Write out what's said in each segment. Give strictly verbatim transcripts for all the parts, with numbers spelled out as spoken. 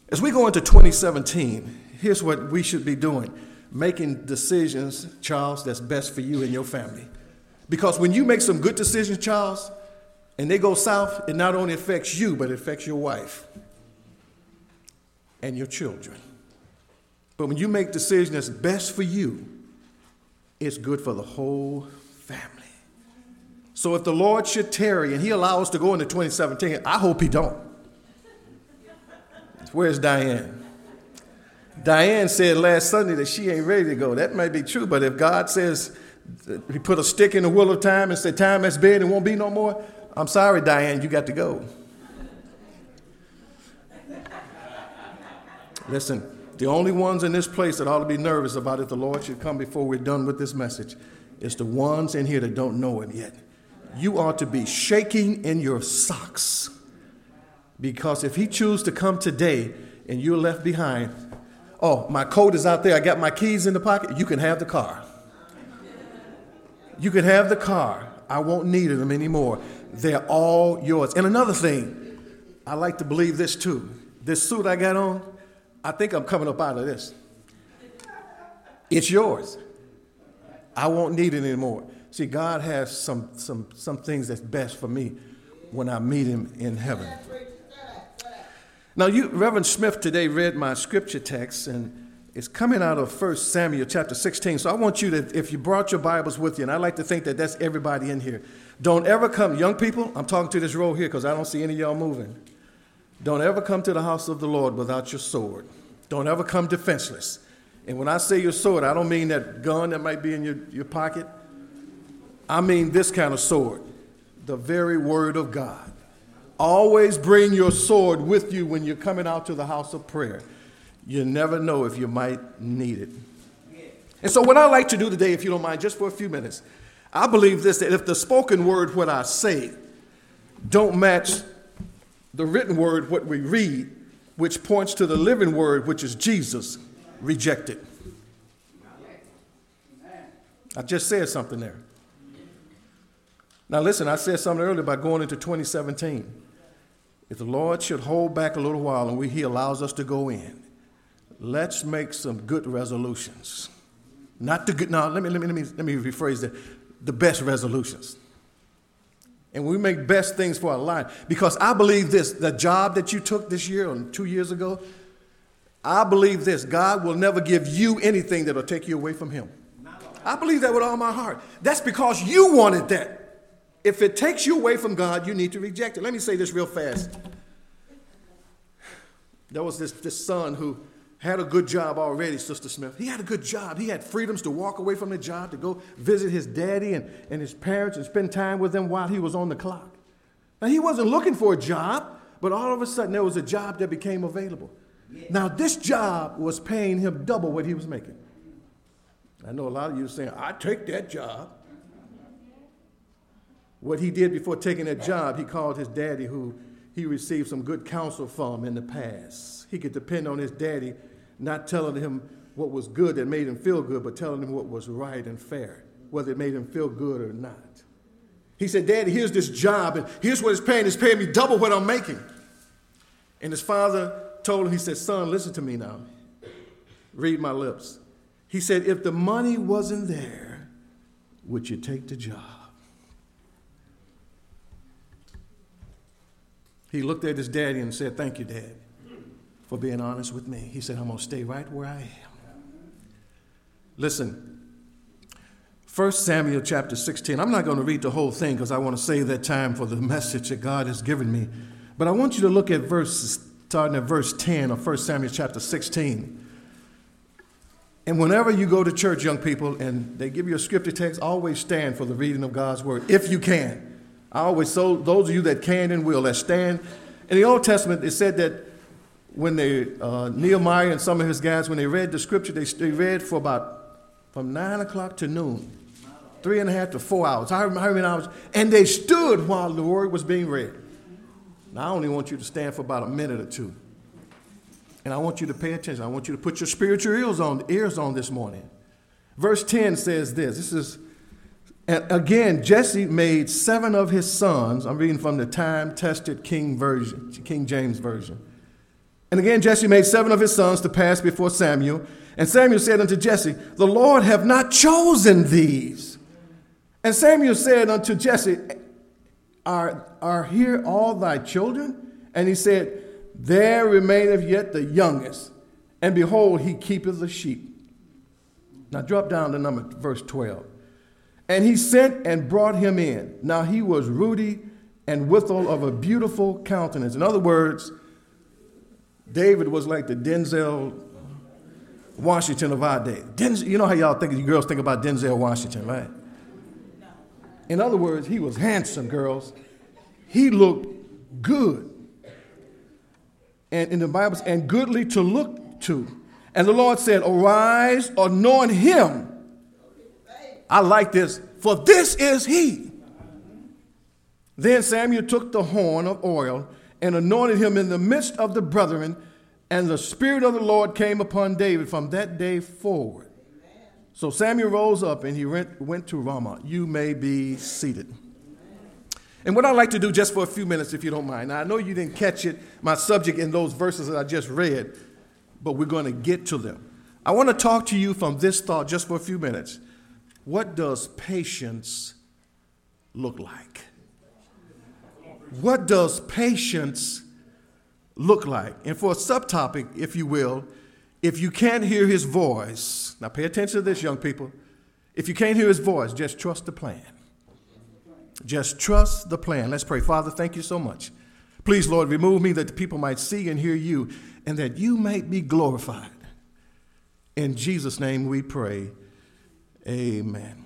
As we go into twenty seventeen, here's what we should be doing. Making decisions, Charles, that's best for you and your family. Because when you make some good decisions, Charles, and they go south, it not only affects you, but it affects your wife and your children. But when you make decisions that's best for you, it's good for the whole family. So if the Lord should tarry and he allow us to go into twenty seventeen, I hope he don't. Where's Diane? Diane said last Sunday that she ain't ready to go. That may be true, but if God says he put a stick in the wheel of time and said time has been and won't be no more, I'm sorry, Diane, you got to go. Listen, the only ones in this place that ought to be nervous about if the Lord should come before we're done with this message is the ones in here that don't know him yet. You ought to be shaking in your socks, because if he chooses to come today and you're left behind, oh, my coat is out there, I got my keys in the pocket, you can have the car. You can have the car. I won't need them anymore. They're all yours. And another thing, I like to believe this too. This suit I got on, I think I'm coming up out of this. It's yours. I won't need it anymore. See, God has some some some things that's best for me when I meet him in heaven. Now, you, Reverend Smith today read my scripture text, and it's coming out of First Samuel chapter sixteen. So I want you to, if you brought your Bibles with you, and I like to think that that's everybody in here, don't ever come, young people, I'm talking to this row here because I don't see any of y'all moving. Don't ever come to the house of the Lord without your sword. Don't ever come defenseless. And when I say your sword, I don't mean that gun that might be in your, your pocket. I mean this kind of sword, the very word of God. Always bring your sword with you when you're coming out to the house of prayer. You never know if you might need it. And so what I like to do today, if you don't mind, just for a few minutes, I believe this, that if the spoken word, what I say, don't match the written word, what we read, which points to the living word, which is Jesus, reject it. I just said something there. Now listen, I said something earlier about going into twenty seventeen. If the Lord should hold back a little while and we, he allows us to go in, let's make some good resolutions. Not the good, no, let me, let me, let me, let me rephrase that. The best resolutions. And we make best things for our life. Because I believe this, the job that you took this year or two years ago, I believe this, God will never give you anything that will take you away from him. I believe that with all my heart. That's because you wanted that. If it takes you away from God, you need to reject it. Let me say this real fast. There was this, this son who had a good job already, Sister Smith. He had a good job. He had freedoms to walk away from the job, to go visit his daddy and, and his parents and spend time with them while he was on the clock. Now, he wasn't looking for a job, but all of a sudden there was a job that became available. Yeah. Now, this job was paying him double what he was making. I know a lot of you are saying, I'd take that job. What he did before taking that job, he called his daddy, who he received some good counsel from in the past. He could depend on his daddy not telling him what was good that made him feel good, but telling him what was right and fair, whether it made him feel good or not. He said, Daddy, here's this job, and here's what it's paying. It's paying me double what I'm making. And his father told him, he said, son, listen to me now. Read my lips. He said, if the money wasn't there, would you take the job? He looked at his daddy and said, thank you, Dad, for being honest with me. He said, I'm going to stay right where I am. Listen, First Samuel chapter sixteen. I'm not going to read the whole thing because I want to save that time for the message that God has given me. But I want you to look at verses, starting at verse ten of First Samuel chapter sixteen. And whenever you go to church, young people, and they give you a scripture text, always stand for the reading of God's word, if you can. I always, so those of you that can and will, that stand. In the Old Testament, it said that when they, uh, Nehemiah and some of his guys, when they read the scripture, they, they read for about, from nine o'clock to noon, three and a half to four hours, however many hours, and they stood while the word was being read. Now, I only want you to stand for about a minute or two. And I want you to pay attention. I want you to put your spiritual ears on, ears on this morning. Verse ten says this. This is, and again, Jesse made seven of his sons. I'm reading from the time-tested King version, King James Version. And again, Jesse made seven of his sons to pass before Samuel. And Samuel said unto Jesse, the Lord have not chosen these. And Samuel said unto Jesse, are, are here all thy children? And he said, there remaineth yet the youngest, and behold, he keepeth the sheep. Now drop down to number verse twelve. And he sent and brought him in. Now he was ruddy and withal of a beautiful countenance. In other words, David was like the Denzel Washington of our day. Denzel, you know how y'all think, you girls think about Denzel Washington, right? In other words, he was handsome, girls. He looked good. And in the Bible, and goodly to look to. And the Lord said, arise, anoint him. I like this, for this is he. Then Samuel took the horn of oil and anointed him in the midst of the brethren, and the Spirit of the Lord came upon David from that day forward. Amen. So Samuel rose up and he went, went to Ramah. You may be seated. And what I'd like to do just for a few minutes, if you don't mind. Now, I know you didn't catch it, my subject in those verses that I just read, but we're going to get to them. I want to talk to you from this thought just for a few minutes. What does patience look like? What does patience look like? And for a subtopic, if you will, if you can't hear his voice, now pay attention to this, young people. If you can't hear his voice, just trust the plan. Just trust the plan. Let's pray. Father, thank you so much. Please, Lord, remove me that the people might see and hear you and that you might be glorified. In Jesus' name we pray. Amen.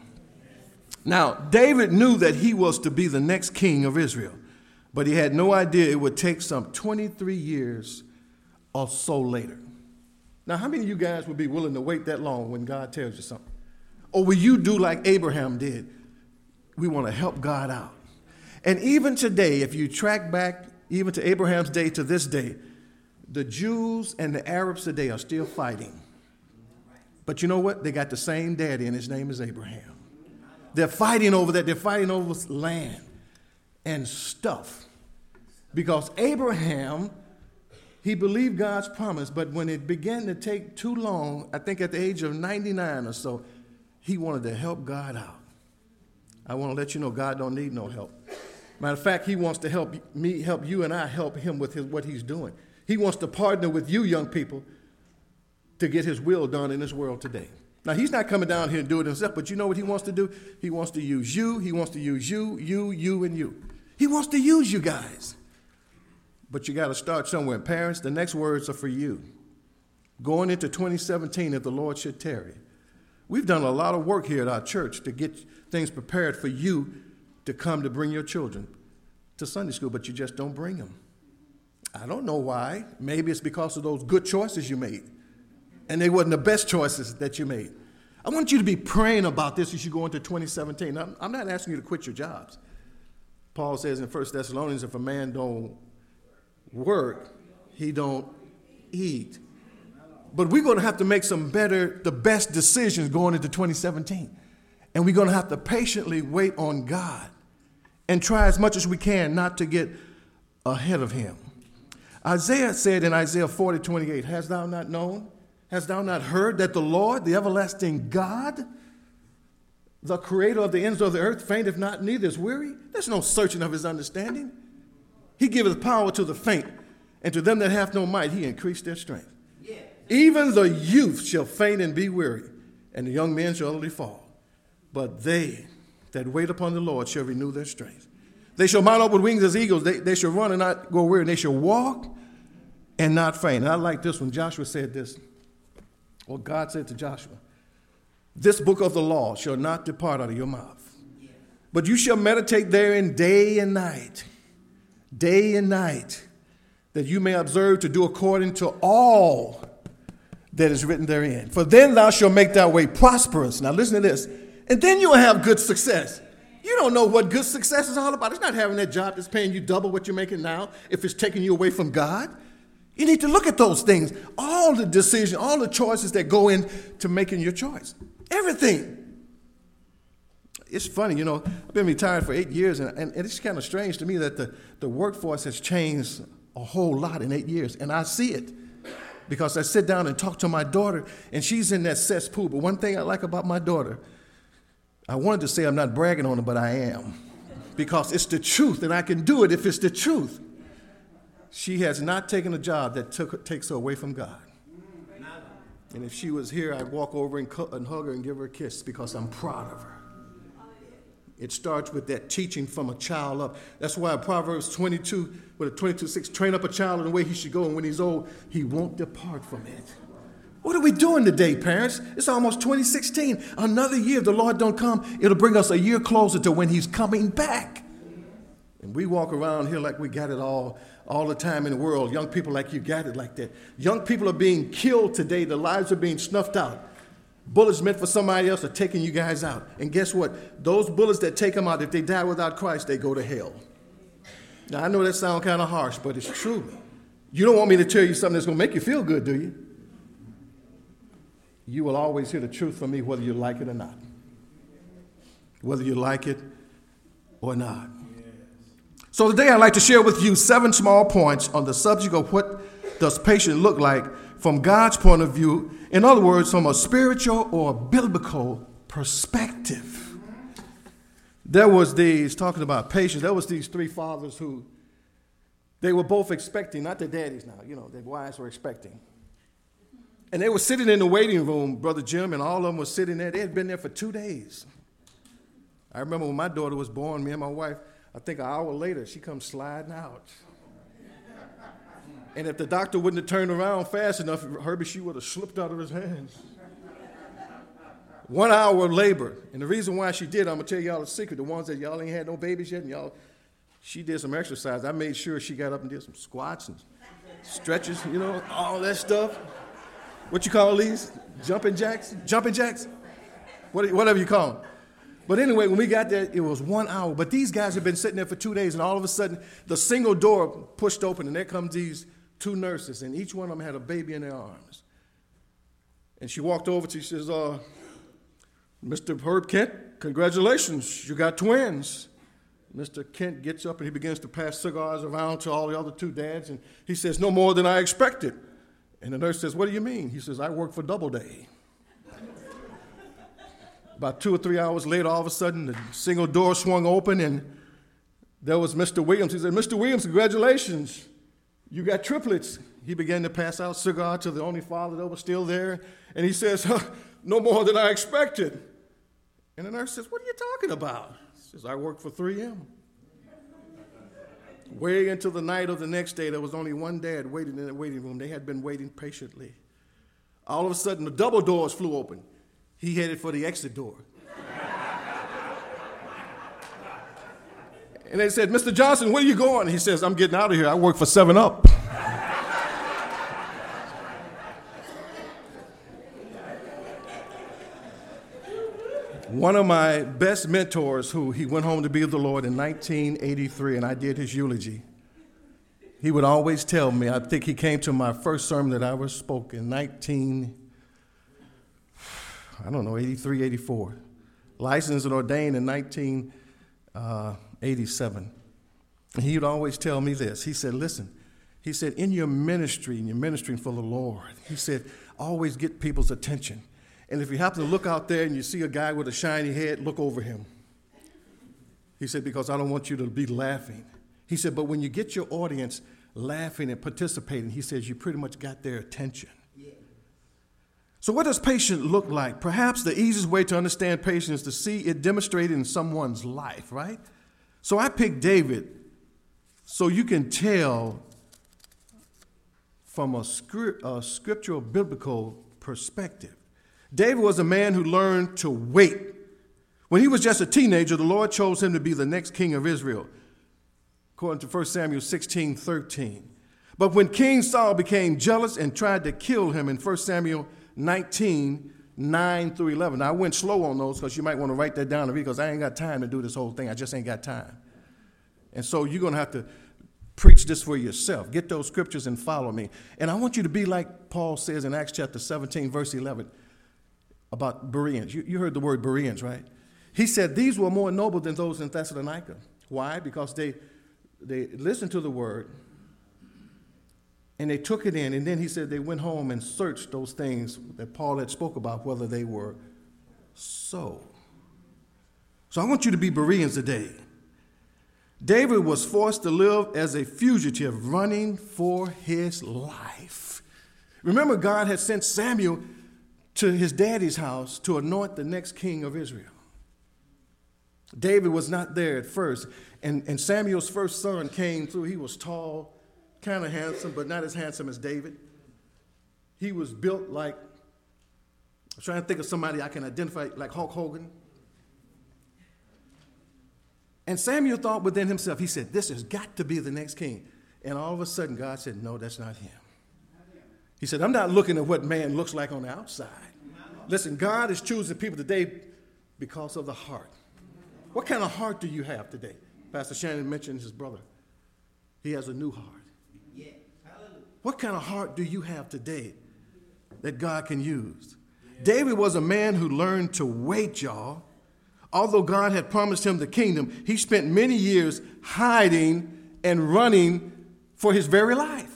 Now, David knew that he was to be the next king of Israel, but he had no idea it would take some twenty-three years or so later. Now, how many of you guys would be willing to wait that long when God tells you something? Or will you do like Abraham did? We want to help God out. And even today, if you track back even to Abraham's day to this day, the Jews and the Arabs today are still fighting. But you know what? They got the same daddy, and his name is Abraham. They're fighting over that. They're fighting over land and stuff. Because Abraham, he believed God's promise, but when it began to take too long, I think at the age of ninety-nine or so, he wanted to help God out. I want to let you know God don't need no help. Matter of fact, he wants to help me, help you and I help him with his, what he's doing. He wants to partner with you, young people, to get his will done in this world today. Now, he's not coming down here and do it himself, but you know what he wants to do? He wants to use you. He wants to use you, you, you, and you. He wants to use you guys. But you got to start somewhere. Parents, the next words are for you. Going into twenty seventeen, if the Lord should tarry. We've done a lot of work here at our church to get things prepared for you to come to bring your children to Sunday school, but you just don't bring them. I don't know why. Maybe it's because of those good choices you made. And they weren't the best choices that you made. I want you to be praying about this as you go into twenty seventeen. I'm, I'm not asking you to quit your jobs. Paul says in First Thessalonians, if a man don't work, he don't eat. But we're going to have to make some better, the best decisions going into twenty seventeen. And we're going to have to patiently wait on God and try as much as we can not to get ahead of him. Isaiah said in Isaiah forty twenty-eight, hast thou not known? Hast thou not heard that the Lord, the everlasting God, the creator of the ends of the earth, fainteth not, neither is weary? There's no searching of his understanding. He giveth power to the faint, and to them that have no might, he increased their strength. Yeah. Even the youth shall faint and be weary, and the young men shall utterly fall. But they that wait upon the Lord shall renew their strength. They shall mount up with wings as eagles. They, they shall run and not go weary. And they shall walk and not faint. And I like this one. Joshua said this. Well, God said to Joshua, this book of the law shall not depart out of your mouth, but you shall meditate therein day and night, day and night, that you may observe to do according to all that is written therein. For then thou shalt make thy way prosperous. Now listen to this. And then you'll have good success. You don't know what good success is all about. It's not having that job that's paying you double what you're making now if it's taking you away from God. You need to look at those things, all the decisions, all the choices that go into making your choice. Everything. It's funny, you know, I've been retired for eight years, and, and it's kind of strange to me that the, the workforce has changed a whole lot in eight years, and I see it because I sit down and talk to my daughter, and she's in that cesspool. But one thing I like about my daughter, I wanted to say I'm not bragging on her, but I am, because it's the truth, and I can do it if it's the truth. She has not taken a job that took, takes her away from God. And if she was here, I'd walk over and, cu- and hug her and give her a kiss because I'm proud of her. It starts with that teaching from a child up. That's why Proverbs twenty-two, with a twenty-two six, train up a child in the way he should go, and when he's old, he won't depart from it. What are we doing today, parents? It's almost twenty sixteen. Another year, if the Lord don't come, it'll bring us a year closer to when he's coming back. And we walk around here like we got it all, all the time in the world. Young people like you got it like that. Young people are being killed today. Their lives are being snuffed out. Bullets meant for somebody else are taking you guys out. And guess what? Those bullets that take them out, if they die without Christ, they go to hell. Now, I know that sounds kind of harsh, but it's true. You don't want me to tell you something that's going to make you feel good, do you? You will always hear the truth from me whether you like it or not. Whether you like it or not. So today I'd like to share with you seven small points on the subject of what does patience look like from God's point of view. In other words, from a spiritual or biblical perspective. There was these, talking about patience, there was these three fathers who, they were both expecting, not their daddies now, you know, their wives were expecting. And they were sitting in the waiting room, Brother Jim, and all of them were sitting there. They had been there for two days. I remember when my daughter was born, me and my wife, I think an hour later, she comes sliding out. And if the doctor wouldn't have turned around fast enough, Herbie, she would have slipped out of his hands. One hour of labor. And the reason why she did, I'm going to tell y'all a secret. The ones that y'all ain't had no babies yet, and y'all, she did some exercise. I made sure she got up and did some squats and stretches, you know, all that stuff. What you call these? Jumping jacks? Jumping jacks? What, whatever you call them. But anyway, when we got there, it was one hour. But these guys had been sitting there for two days, and all of a sudden, the single door pushed open, and there comes these two nurses, and each one of them had a baby in their arms. And she walked over to, she says, uh, Mister Herb Kent, congratulations, you got twins. Mister Kent gets up, and he begins to pass cigars around to all the other two dads, and he says, no more than I expected. And the nurse says, what do you mean? He says, I work for Doubleday. About two or three hours later, all of a sudden, the single door swung open, and there was Mister Williams. He said, Mister Williams, congratulations. You got triplets. He began to pass out cigar to the only father that was still there. And he says, huh, no more than I expected. And the nurse says, what are you talking about? He says, I work for three M. Way into the night of the next day, there was only one dad waiting in the waiting room. They had been waiting patiently. All of a sudden, the double doors flew open. He headed for the exit door. And they said, Mister Johnson, where are you going? He says, I'm getting out of here. I work for seven up. One of my best mentors, who he went home to be with the Lord in nineteen eighty-three, and I did his eulogy, he would always tell me, I think he came to my first sermon that I ever spoke in nineteen, I don't know, eighty-three, eighty-four. Licensed and ordained in nineteen eighty-seven. And he would always tell me this. He said, listen, he said, in your ministry, and you're ministering for the Lord, he said, always get people's attention. And if you happen to look out there and you see a guy with a shiny head, look over him. He said, because I don't want you to be laughing. He said, but when you get your audience laughing and participating, he says, you pretty much got their attention. Yeah. So what does patience look like? Perhaps the easiest way to understand patience is to see it demonstrated in someone's life, right? So I picked David so you can tell from a, script, a scriptural biblical perspective. David was a man who learned to wait. When he was just a teenager, the Lord chose him to be the next king of Israel, according to First Samuel sixteen thirteen. But when King Saul became jealous and tried to kill him in First Samuel nineteen, nine through eleven. Now, I went slow on those because you might want to write that down and read, because I ain't got time to do this whole thing. I just ain't got time. And so you're going to have to preach this for yourself. Get those scriptures and follow me. And I want you to be like Paul says in Acts chapter seventeen, verse eleven, about Bereans. You, you heard the word Bereans, right? He said, these were more noble than those in Thessalonica. Why? Because they, they listened to the word, And they took it in, and then he said they went home and searched those things that Paul had spoke about, whether they were so. So I want you to be Bereans today. David was forced to live as a fugitive, running for his life. Remember, God had sent Samuel to his daddy's house to anoint the next king of Israel. David was not there at first, and, and Samuel's first son came through. He was tall, kind of handsome, but not as handsome as David. He was built like, I'm trying to think of somebody I can identify, like Hulk Hogan. And Samuel thought within himself, he said, this has got to be the next king. And all of a sudden, God said, no, that's not him. He said, I'm not looking at what man looks like on the outside. Listen, God is choosing people today because of the heart. What kind of heart do you have today? Pastor Shannon mentioned his brother. He has a new heart. What kind of heart do you have today that God can use? David was a man who learned to wait, y'all. Although God had promised him the kingdom, he spent many years hiding and running for his very life.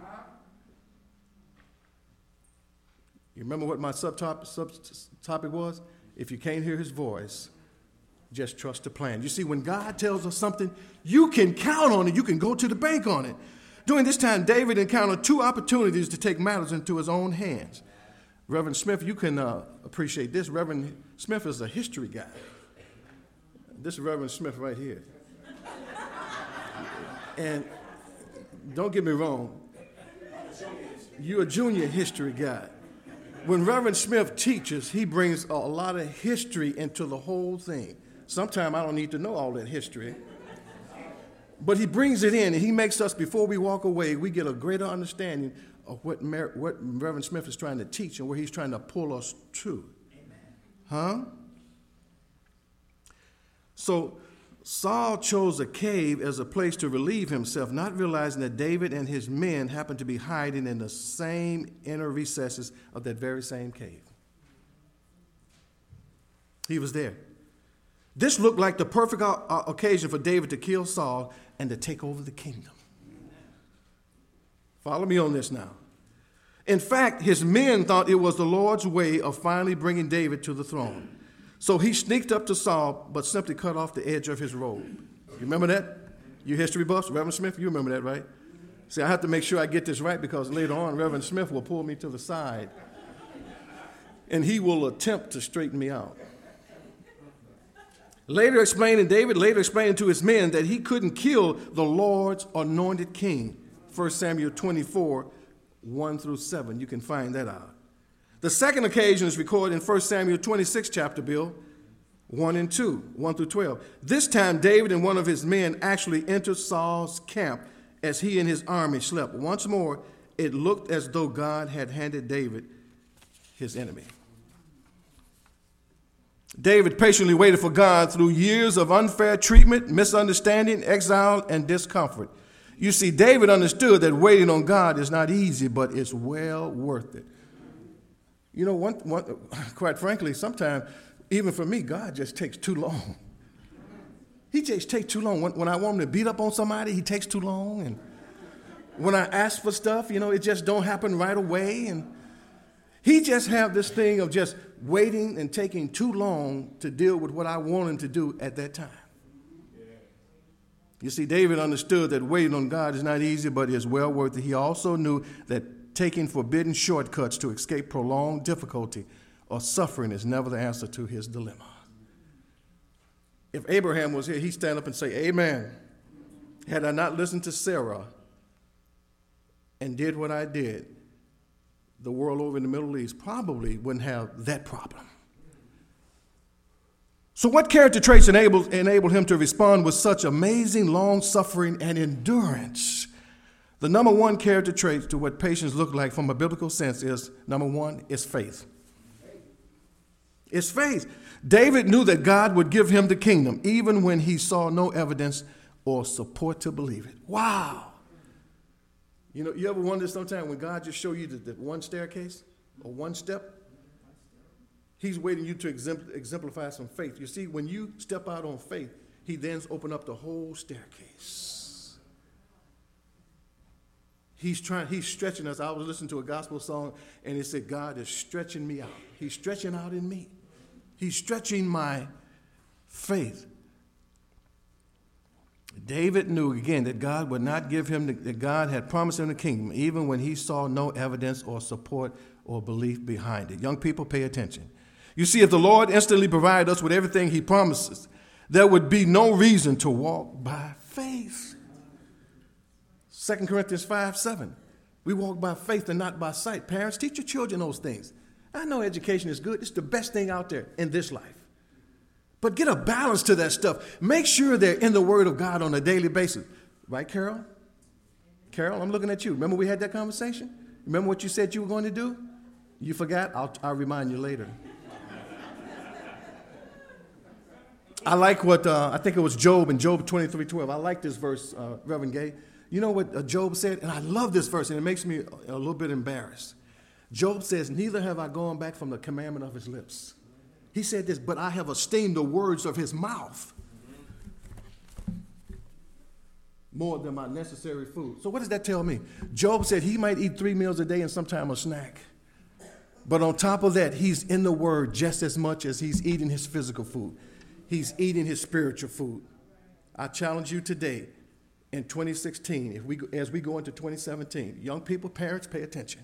You remember what my subtopic, subtopic was? If you can't hear his voice, just trust the plan. You see, when God tells us something, you can count on it. You can go to the bank on it. During this time, David encountered two opportunities to take matters into his own hands. Reverend Smith, you can uh, appreciate this. Reverend Smith is a history guy. This is Reverend Smith right here. And don't get me wrong, you're a junior history guy. When Reverend Smith teaches, he brings a lot of history into the whole thing. Sometimes I don't need to know all that history. But he brings it in, and he makes us, before we walk away, we get a greater understanding of what, Mer- what Reverend Smith is trying to teach and where he's trying to pull us to. Amen. Huh? So Saul chose a cave as a place to relieve himself, not realizing that David and his men happened to be hiding in the same inner recesses of that very same cave. He was there. This looked like the perfect occasion for David to kill Saul and to take over the kingdom. Follow me on this now. In fact, his men thought it was the Lord's way of finally bringing David to the throne. So he sneaked up to Saul, but simply cut off the edge of his robe. You remember that? You history buffs, Reverend Smith, you remember that, right? See, I have to make sure I get this right because later on, Reverend Smith will pull me to the side, and he will attempt to straighten me out. Later explaining, David later explained to his men that he couldn't kill the Lord's anointed king. First Samuel twenty-four, one through seven. You can find that out. The second occasion is recorded in First Samuel twenty-six chapter, Bill, one and two, one through twelve. This time, David and one of his men actually entered Saul's camp as he and his army slept. Once more, it looked as though God had handed David his enemy. David patiently waited for God through years of unfair treatment, misunderstanding, exile, and discomfort. You see, David understood that waiting on God is not easy, but it's well worth it. You know, one, one, quite frankly, sometimes, even for me, God just takes too long. He just takes too long. When, when I want him to beat up on somebody, he takes too long. And when I ask for stuff, you know, it just don't happen right away. And he just have this thing of just waiting and taking too long to deal with what I want him to do at that time. Yeah. You see, David understood that waiting on God is not easy, but is well worth it. He also knew that taking forbidden shortcuts to escape prolonged difficulty or suffering is never the answer to his dilemma. If Abraham was here, he'd stand up and say, amen. Had I not listened to Sarah and did what I did, the world over in the Middle East probably wouldn't have that problem. So what character traits enabled, enabled him to respond with such amazing long-suffering and endurance? The number one character trait to what patience looks like from a biblical sense is, number one, is faith. It's faith. David knew that God would give him the kingdom, even when he saw no evidence or support to believe it. Wow. You know, you ever wonder sometimes when God just show you that, that one staircase or one step, he's waiting you to exemplify some faith. You see, when you step out on faith, he then opens up the whole staircase. He's trying, he's stretching us. I was listening to a gospel song, and it said, God is stretching me out. He's stretching out in me. He's stretching my faith. David knew, again, that God would not give him, the, that God had promised him the kingdom, even when he saw no evidence or support or belief behind it. Young people, pay attention. You see, if the Lord instantly provided us with everything he promises, there would be no reason to walk by faith. Second Corinthians five seven. We walk by faith and not by sight. Parents, teach your children those things. I know education is good. It's the best thing out there in this life. But get a balance to that stuff. Make sure they're in the Word of God on a daily basis. Right, Carol? Carol, I'm looking at you. Remember we had that conversation? Remember what you said you were going to do? You forgot? I'll, I'll remind you later. I like what, uh, I think it was Job in Job twenty-three twelve. I like this verse, uh, Reverend Gay. You know what uh, Job said? And I love this verse, and it makes me a, a little bit embarrassed. Job says, neither have I gone back from the commandment of his lips. He said this, but I have esteemed the words of his mouth more than my necessary food. So what does that tell me? Job said he might eat three meals a day and sometimes a snack. But on top of that, he's in the Word just as much as he's eating his physical food. He's eating his spiritual food. I challenge you today in twenty sixteen, if we, as we go into twenty seventeen, young people, parents, pay attention.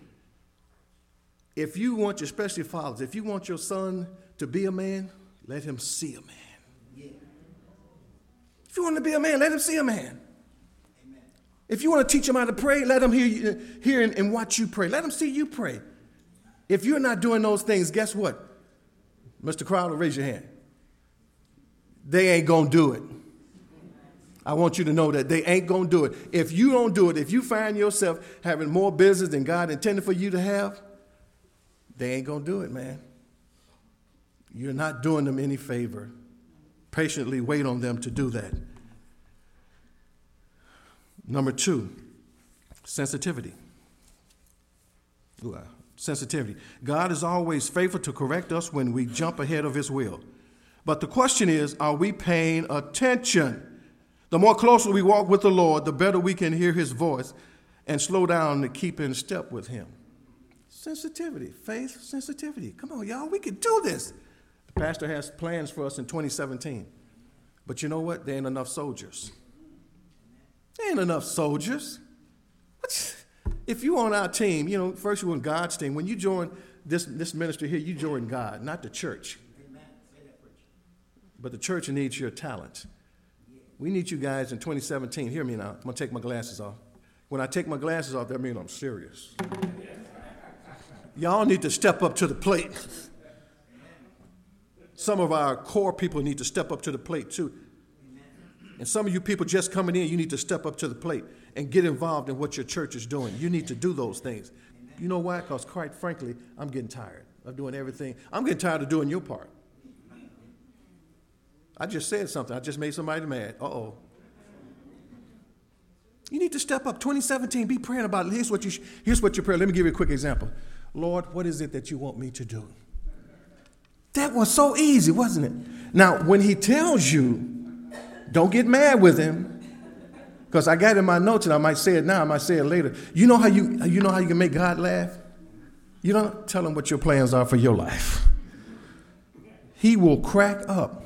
If you want, your, especially fathers, if you want your son to be a man, let him see a man. Yeah. If you want to be a man, let him see a man. Amen. If you want to teach him how to pray, let him hear, you, hear and, and watch you pray. Let him see you pray. If you're not doing those things, guess what? Mister Crowder, raise your hand. They ain't going to do it. I want you to know that they ain't going to do it. If you don't do it, if you find yourself having more business than God intended for you to have, they ain't going to do it, man. You're not doing them any favor. Patiently wait on them to do that. Number two, sensitivity. Ooh, uh, sensitivity. God is always faithful to correct us when we jump ahead of his will. But the question is, are we paying attention? The more closely we walk with the Lord, the better we can hear his voice and slow down to keep in step with him. Sensitivity, faith, sensitivity. Come on, y'all, we can do this. The pastor has plans for us in twenty seventeen. But you know what? There ain't enough soldiers. There ain't enough soldiers. What? If you on our team, you know, first you on God's team. When you join this, this ministry here, you join God, not the church. But the church needs your talent. We need you guys in twenty seventeen. Hear me now. I'm going to take my glasses off. When I take my glasses off, that means I'm serious. Y'all need to step up to the plate. Some of our core people need to step up to the plate too. And some of you people just coming in, you need to step up to the plate and get involved in what your church is doing. You need to do those things. You know why? Because quite frankly, I'm getting tired of doing everything. I'm getting tired of doing your part. I just said something. I just made somebody mad. Uh-oh. You need to step up. twenty seventeen, be praying about it. Here's what, you sh- here's what your prayer. Let me give you a quick example. Lord, what is it that you want me to do? That was so easy, wasn't it? Now, when he tells you, don't get mad with him, because I got it in my notes, and I might say it now, I might say it later. You know how you, you know how you can make God laugh? You don't tell him what your plans are for your life. He will crack up.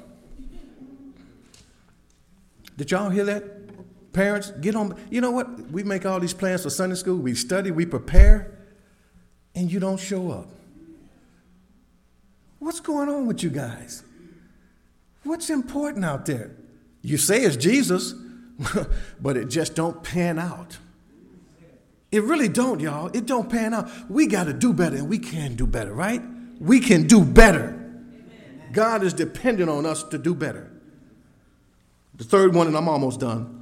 Did y'all hear that? Parents, get on. You know what? We make all these plans for Sunday school. We study, we prepare, and you don't show up. What's going on with you guys? What's important out there? You say it's Jesus, but it just don't pan out. It really don't, y'all. It don't pan out. We got to do better, and we can do better, right? We can do better. God is dependent on us to do better. The third one, and I'm almost done.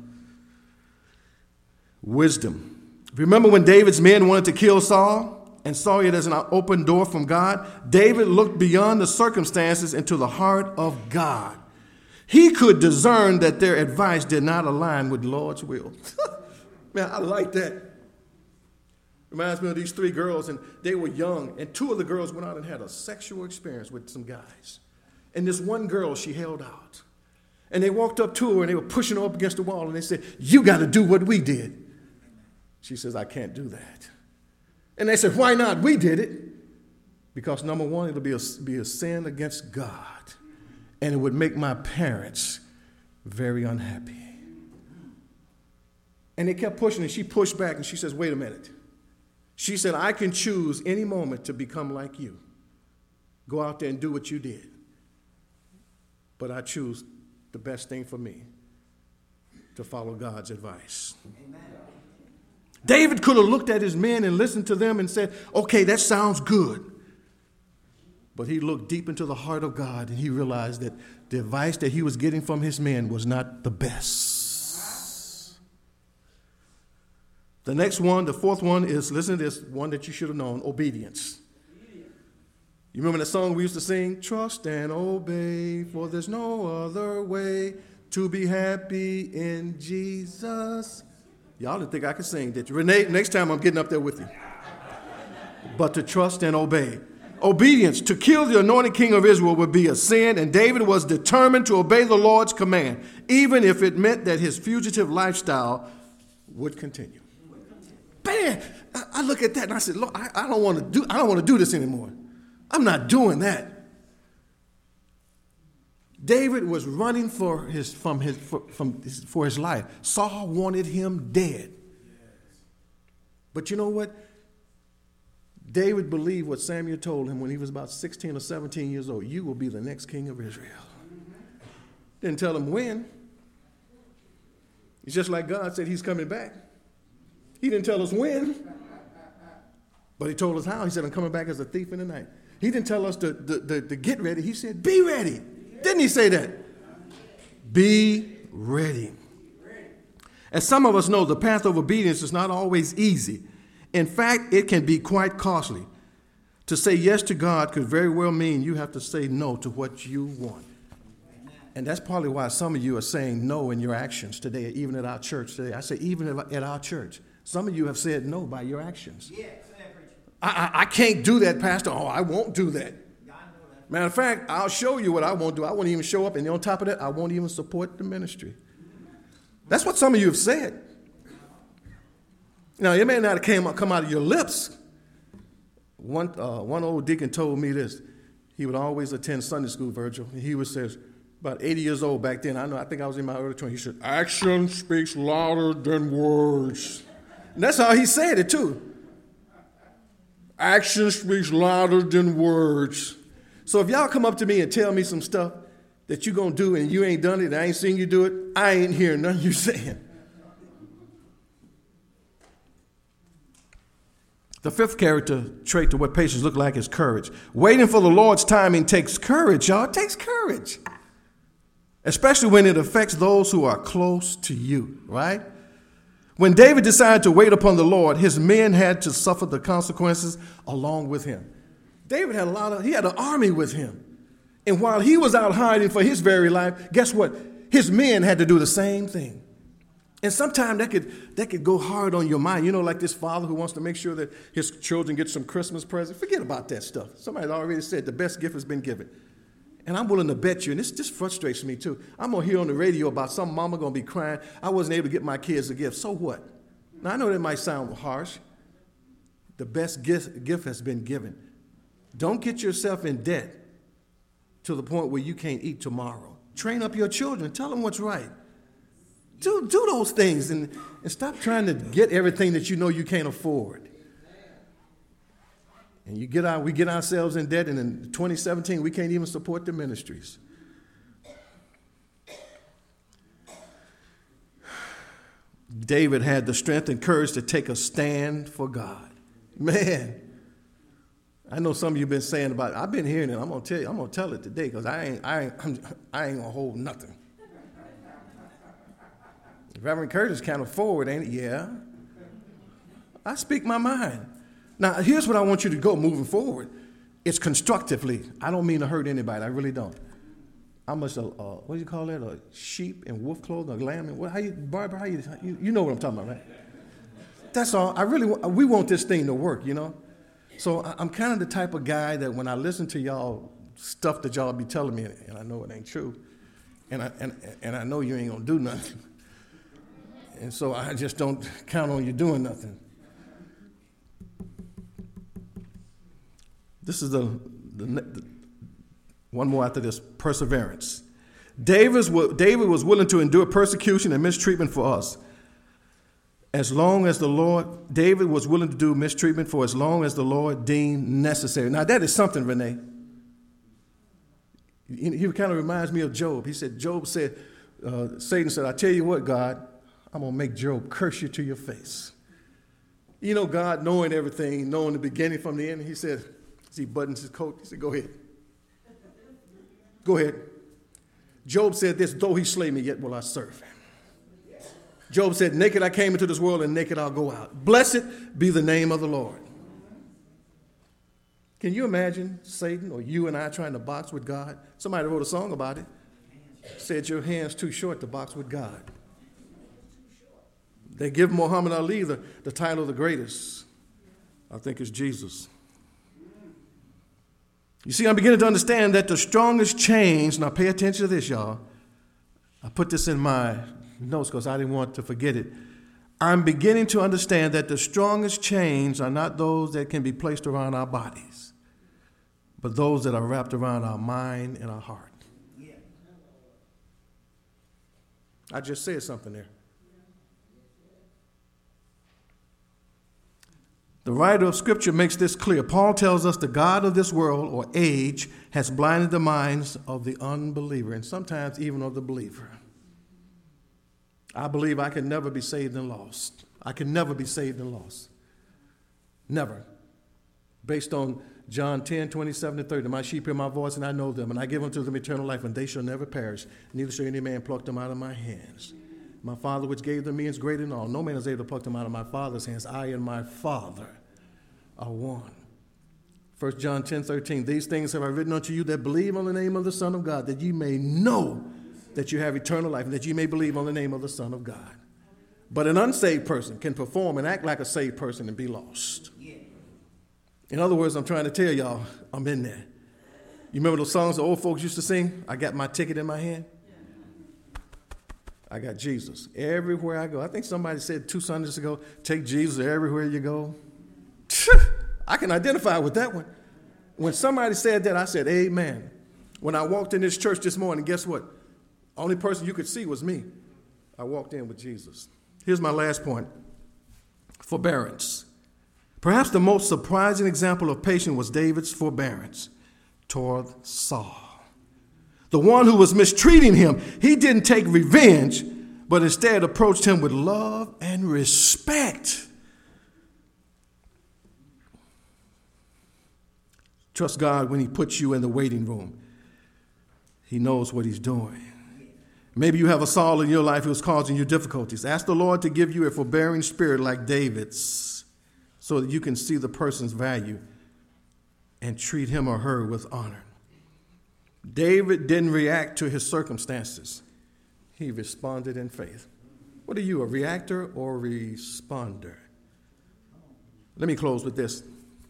Wisdom. Remember when David's men wanted to kill Saul and saw it as an open door from God? David looked beyond the circumstances into the heart of God. He could discern that their advice did not align with the Lord's will. Man, I like that. Reminds me of these three girls, and they were young, and two of the girls went out and had a sexual experience with some guys. And this one girl, she held out. And they walked up to her, and they were pushing her up against the wall, and they said, you got to do what we did. She says, I can't do that. And they said, why not? We did it. Because number one, it'll be a, be a sin against God. And it would make my parents very unhappy. And they kept pushing, and she pushed back, and she says, wait a minute. She said, I can choose any moment to become like you. Go out there and do what you did. But I choose the best thing for me, to follow God's advice. Amen. David could have looked at his men and listened to them and said, okay, that sounds good. But he looked deep into the heart of God, and he realized that the advice that he was getting from his men was not the best. The next one, the fourth one is, listen to this, one that you should have known, obedience. You remember that song we used to sing? Trust and obey, for there's no other way to be happy in Jesus. Y'all didn't think I could sing, did you? Renee, next time I'm getting up there with you. But to trust and obey. Obedience, to kill the anointed king of Israel would be a sin, and David was determined to obey the Lord's command, even if it meant that his fugitive lifestyle would continue. Man, I look at that and I said, Lord, I, I don't want to do I don't want to do this anymore. I'm not doing that. David was running for his from his for, from his, for his life. Saul wanted him dead. But you know what? David believed what Samuel told him when he was about sixteen or seventeen years old. You will be the next king of Israel. Didn't tell him when. It's just like God said he's coming back. He didn't tell us when, but he told us how. He said, I'm coming back as a thief in the night. He didn't tell us to, to, to, to get ready. He said, be ready. Didn't he say that? Be ready. As some of us know, the path of obedience is not always easy. In fact, it can be quite costly. To say yes to God could very well mean you have to say no to what you want. And that's probably why some of you are saying no in your actions today, even at our church today. I say even at our church. Some of you have said no by your actions. Yes, I, I, I can't do that, Pastor. Oh, I won't do that. Matter of fact, I'll show you what I won't do. I won't even show up, and on top of that, I won't even support the ministry. That's what some of you have said. Now, it may not have came, come out of your lips. One, uh, one old deacon told me this. He would always attend Sunday school, Virgil. He would say, about eighty years old back then, I know, I think I was in my early twenties, he said, action speaks louder than words. And that's how he said it, too. Action speaks louder than words. So if y'all come up to me and tell me some stuff that you're going to do and you ain't done it and I ain't seen you do it, I ain't hearing none you saying. The fifth character trait to what patience look like is courage. Waiting for the Lord's timing takes courage, y'all. It takes courage. Especially when it affects those who are close to you, right? When David decided to wait upon the Lord, his men had to suffer the consequences along with him. David had a lot of, he had an army with him. And while he was out hiding for his very life, guess what? His men had to do the same thing. And sometimes that could, that could go hard on your mind. You know, like this father who wants to make sure that his children get some Christmas presents. Forget about that stuff. Somebody already said the best gift has been given. And I'm willing to bet you, and this just frustrates me too. I'm going to hear on the radio about some mama going to be crying, I wasn't able to get my kids a gift. So what? Now, I know that might sound harsh. The best gift, gift has been given. Don't get yourself in debt to the point where you can't eat tomorrow. Train up your children. Tell them what's right. Do, do those things and, and stop trying to get everything that you know you can't afford. And you get our, we get ourselves in debt, and in twenty seventeen, we can't even support the ministries. David had the strength and courage to take a stand for God. Man, I know some of you have been saying about it. I've been hearing it. I'm gonna tell you. I'm gonna tell it today because I ain't, I ain't, I'm, I ain't gonna hold nothing. Reverend Curtis kind of forward, ain't it? Yeah. I speak my mind. Now, here's what I want you to go moving forward. It's constructively. I don't mean to hurt anybody. I really don't. I'm just a, uh, what do you call that? A sheep in wolf clothing, a lamb in what? How you, Barbara? How you, you? You know what I'm talking about, right? That's all. I really, we want this thing to work, you know. So I'm kind of the type of guy that when I listen to y'all stuff that y'all be telling me, and I know it ain't true, and I and and I know you ain't gonna do nothing. And so I just don't count on you doing nothing. This is the, the, the one more after this, perseverance. David's, David was willing to endure persecution and mistreatment for us. As long as the Lord, David was willing to do mistreatment for as long as the Lord deemed necessary. Now that is something, Renee. He kind of reminds me of Job. He said, Job said, uh, Satan said, I tell you what, God, I'm going to make Job curse you to your face. You know, God knowing everything, knowing the beginning from the end, he said, as he buttons his coat, he said, go ahead. Go ahead. Job said this, though he slay me, yet will I serve him. Job said, naked I came into this world and naked I'll go out. Blessed be the name of the Lord. Can you imagine Satan or you and I trying to box with God? Somebody wrote a song about it. Said your hand's too short to box with God. They give Muhammad Ali the, the title of the greatest. I think it's Jesus. You see, I'm beginning to understand that the strongest change, now pay attention to this, y'all. I put this in my notes because I didn't want to forget it. I'm beginning to understand that the strongest chains are not those that can be placed around our bodies, but those that are wrapped around our mind and our heart. I just said something there. The writer of Scripture makes this clear. Paul tells us the God of this world or age has blinded the minds of the unbeliever and sometimes even of the believer. I believe I can never be saved and lost. I can never be saved and lost. Never. Based on John ten, twenty-seven and thirty, my sheep hear my voice and I know them, and I give unto them eternal life, and they shall never perish, neither shall any man pluck them out of my hands. My Father which gave them me is greater than all. No man is able to pluck them out of my Father's hands. I and my Father are one. First John ten, thirteen, these things have I written unto you that believe on the name of the Son of God, that ye may know that you have eternal life, and that you may believe on the name of the Son of God. But an unsaved person can perform and act like a saved person and be lost. In other words, I'm trying to tell y'all, I'm in there. You remember those songs the old folks used to sing? I got my ticket in my hand. I got Jesus everywhere I go. I think somebody said two Sundays ago, take Jesus everywhere you go. I can identify with that one. When somebody said that, I said, amen. When I walked in this church this morning, guess what? Only person you could see was me. I walked in with Jesus. Here's my last point. Forbearance. Perhaps the most surprising example of patience was David's forbearance toward Saul. The one who was mistreating him, he didn't take revenge, but instead approached him with love and respect. Trust God when he puts you in the waiting room. He knows what he's doing. Maybe you have a Saul in your life who's causing you difficulties. Ask the Lord to give you a forbearing spirit like David's so that you can see the person's value and treat him or her with honor. David didn't react to his circumstances. He responded in faith. What are you, a reactor or a responder? Let me close with this.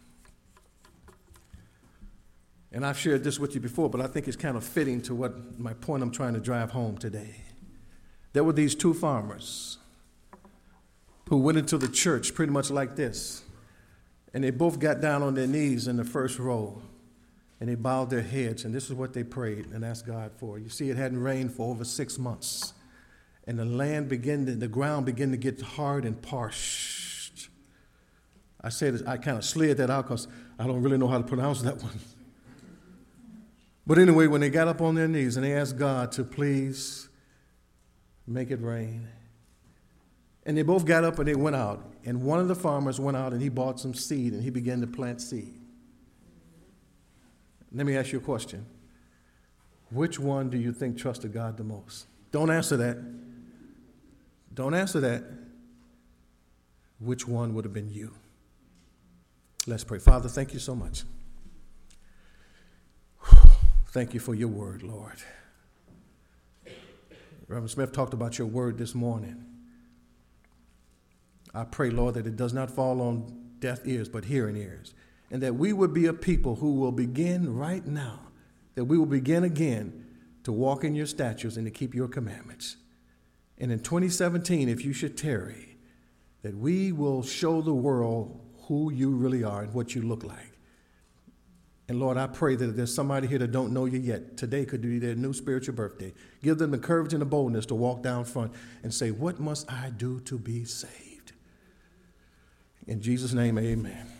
And I've shared this with you before, but I think it's kind of fitting to what my point I'm trying to drive home today. There were these two farmers who went into the church pretty much like this. And they both got down on their knees in the first row. And they bowed their heads, and this is what they prayed and asked God for. You see, it hadn't rained for over six months. And the land began to, the ground began to get hard and parched. I said, I kind of slid that out because I don't really know how to pronounce that one. But anyway, when they got up on their knees and they asked God to please make it rain, and they both got up and they went out. And one of the farmers went out and he bought some seed and he began to plant seed. Let me ask you a question. Which one do you think trusted God the most? Don't answer that. Don't answer that. Which one would have been you? Let's pray. Father, thank you so much. Thank you for your word, Lord. Reverend Smith talked about your word this morning. I pray, Lord, that it does not fall on deaf ears, but hearing ears. And that we would be a people who will begin right now, that we will begin again to walk in your statutes and to keep your commandments. And in twenty seventeen, if you should tarry, that we will show the world who you really are and what you look like. And Lord, I pray that if there's somebody here that don't know you yet, today could be their new spiritual birthday. Give them the courage and the boldness to walk down front and say, what must I do to be saved? In Jesus' name, amen.